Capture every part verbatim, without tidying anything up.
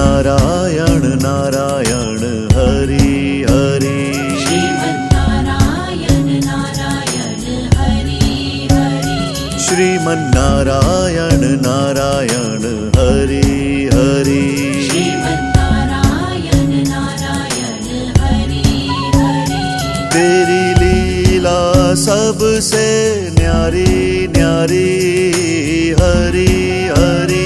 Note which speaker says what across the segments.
Speaker 1: नारायण नारायण हरि हरि।
Speaker 2: श्रीमन्नारायण नारायण हरि हरि।
Speaker 1: श्रीमन्नारायण नारायण हरि हरि।
Speaker 2: श्रीमन्नारायण नारायण हरि हरि।
Speaker 1: तेरी लीला सबसे न्यारी न्यारी हरि हरि।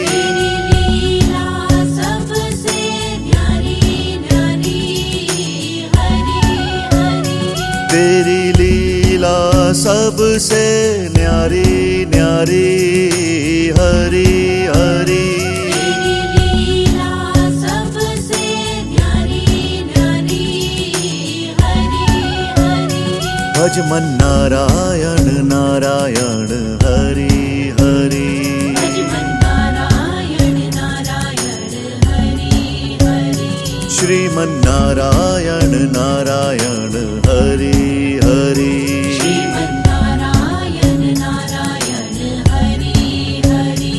Speaker 1: तेरी लीला सबसे न्यारी न्यारी हरि हरि।
Speaker 2: तेरी लीला सबसे न्यारी न्यारी हरि हरि।
Speaker 1: भज मन नारायण नारायण हरि हरि।
Speaker 2: भज मन नारायण नारायण हरि हरि।
Speaker 1: श्रीमन्नारायण नारायण हरि हरि।
Speaker 2: श्रीमन्नारायण नारायण हरि हरि।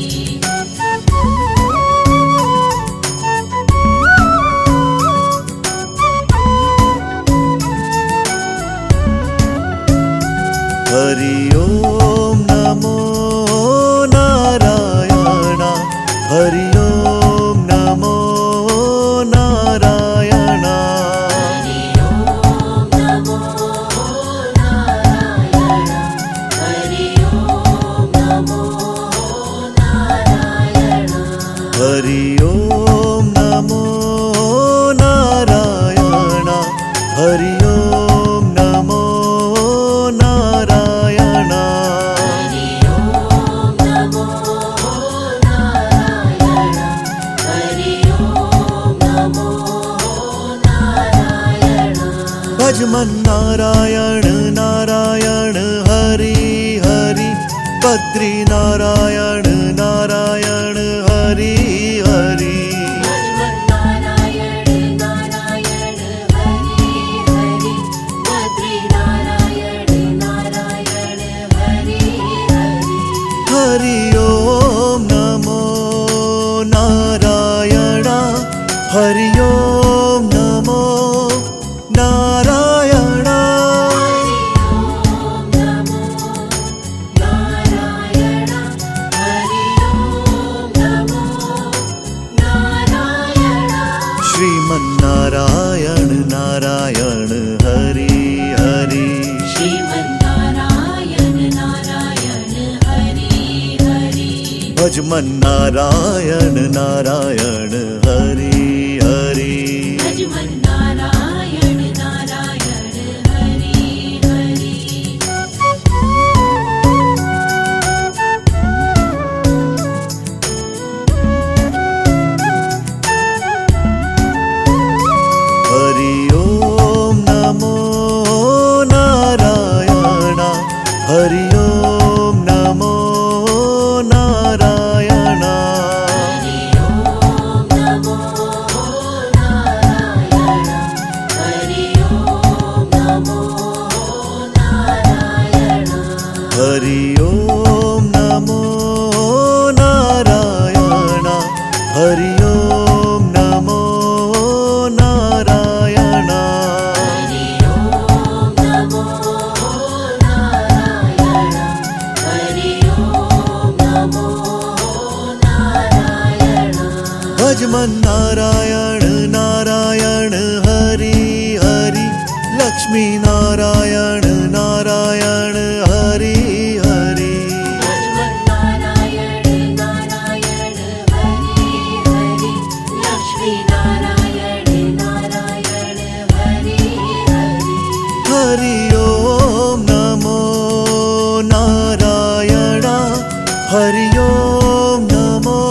Speaker 1: हरि ओम नमो नारायण। हरि ओम नमो नारायण।
Speaker 2: हरि ओम नमो नारायण। हरि ओम नमो नारायण।
Speaker 1: हरि ओम नमो नारायण। हरि ओम नमो नारायण।
Speaker 2: हरि ओम नमो नारायण। हरि ओम नमो नारायण।
Speaker 1: भज मन नारायण नारायण हरि हरि। बद्री नारायण नारायण हरि हरि।
Speaker 2: भज मन नारायण नारायण हरि हरि। बद्री नारायण नारायण हरि हरि।
Speaker 1: हरि ओम नमो नारायण। हरि ओम नमो नारायण।
Speaker 2: हरि ओम नमो नारायण। हरि ओम नमो नारायण।
Speaker 1: श्रीमन्नारायण नारायण हरि हरि।
Speaker 2: श्रीमन्नारायण नारायण हरि हरि।
Speaker 1: भज मन नारायण नारायण हरि हरि।
Speaker 2: भज मन नारायण नारायण हरि हरि।
Speaker 1: हरि ओम नमो नारायण। हरि ओम नमो नारायण।
Speaker 2: हरि ओम नमो नारायण। हरि ओम नमो नारायण।
Speaker 1: हरि ओम नमो नारायण। हरि ओम नमो नारायण।
Speaker 2: हरि ओम नमो नारायण। हरि ओम नमो नारायण।
Speaker 1: भज मन नारायण नारायण हरि हरि। लक्ष्मी नारायण नारायण हरि हरि।
Speaker 2: भज मन नारायण नारायण हरि हरि। लक्ष्मी नारायण नारायण हरि हरि।
Speaker 1: हरि ओम नमो नारायण। हरि ओम नमो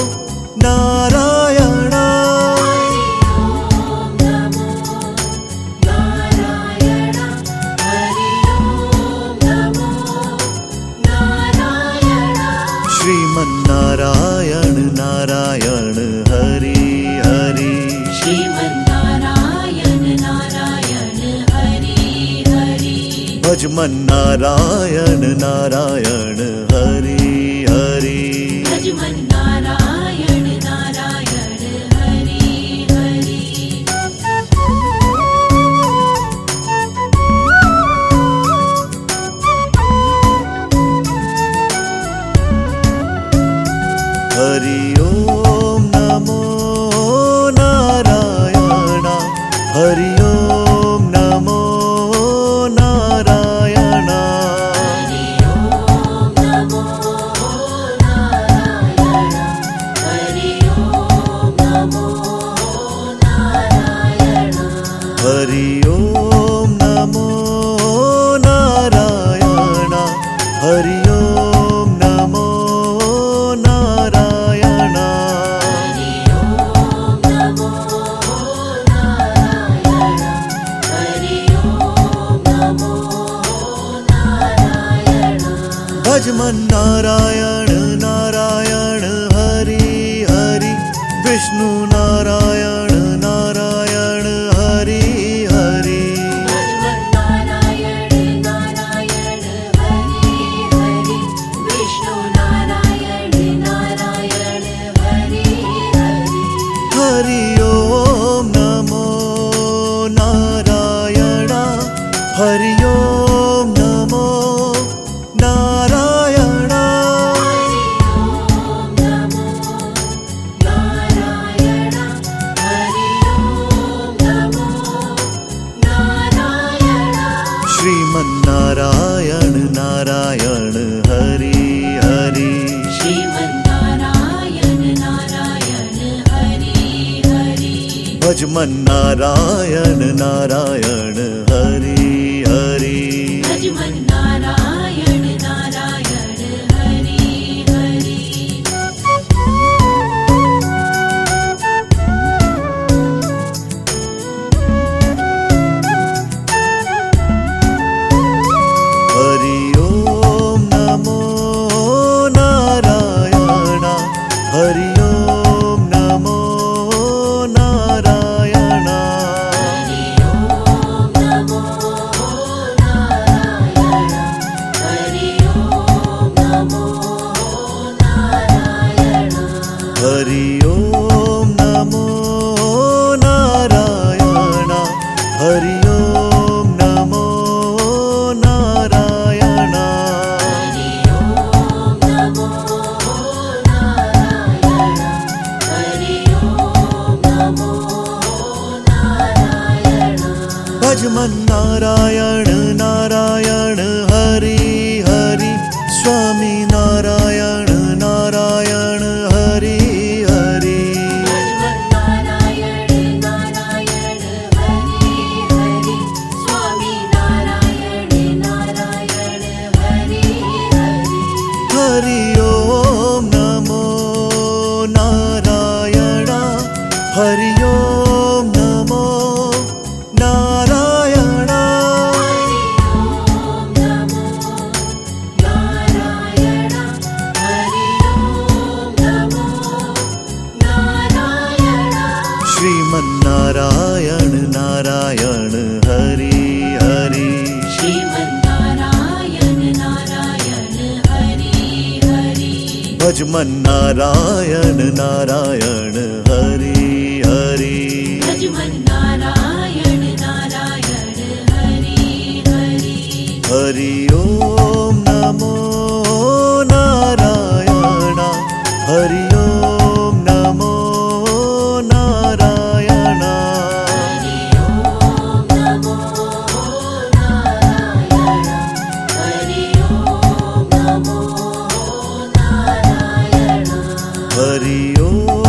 Speaker 1: नारायण।
Speaker 2: हरि ओम नमो नारायण। हरि ओम नमो नारायण।
Speaker 1: श्रीमन्नारायण नारायण हरि हरि।
Speaker 2: श्रीमन्नारायण नारायण हरि हरि।
Speaker 1: भज मन नारायण नारायण हरि हरि।
Speaker 2: भज मन नारायण नारायण हरि
Speaker 1: हरि ओम नमो नारायण हरि ओम नमो नारायण
Speaker 2: हरि ओम नमो नारायण हरि ओम नमो नारायण
Speaker 1: भज मन नारायण नारायण हरि हरि विष्णु नारायण नारायण हरि हरि
Speaker 2: भजमन नारायण नारायण हरि हरि विष्णु नारायण नारायण हरि हरि
Speaker 1: हरि ओम नमो नारायण हरि ओम नमो नारायण
Speaker 2: हरि ओम नमो नारायण हरि ओम नमो नारायण
Speaker 1: श्रीमन नारायण नारायण हरि हरि
Speaker 2: श्रीमन नारायण नारायण हरि हरि
Speaker 1: भज मन नारायण नारायण हरि हरि
Speaker 2: भजमन नारायण नारायण हरि हरि
Speaker 1: हरि ओम नमो नारायण हरि ओम नमो नारायण
Speaker 2: हरि ओम नमो नारायण हरि ओम नमो नारायण
Speaker 1: हरि ओम नमो नारायण हरि ओम नमो नारायण
Speaker 2: हरि ओम नमो नारायण हरि ओम नमो नारायण
Speaker 1: भज मन नारायण नारायण हरि हरि स्वामी नारायण नारायण हरि हरि
Speaker 2: भजमन नारायण नारायण हरि हरि स्वामी नारायण नारायण हरि हरि
Speaker 1: हरि ओम नमो नारायण हरि ओम नमो नारायण
Speaker 2: हरि ओम नमो नारायण हरि ओम नमो नारायण
Speaker 1: श्रीमन नारायण नारायण हरि हरि
Speaker 2: श्रीमन नारायण नारायण हरि हरि
Speaker 1: भज मन नारायण नारायण हरि हरि
Speaker 2: भजमन नारायण नारायण हरि हरि
Speaker 1: हरि ओम नमो नारायण हरि ओम नमो नारायण
Speaker 2: हरि ओम नमो नारायण हरि ओम नमो नारायण
Speaker 1: हरि ओम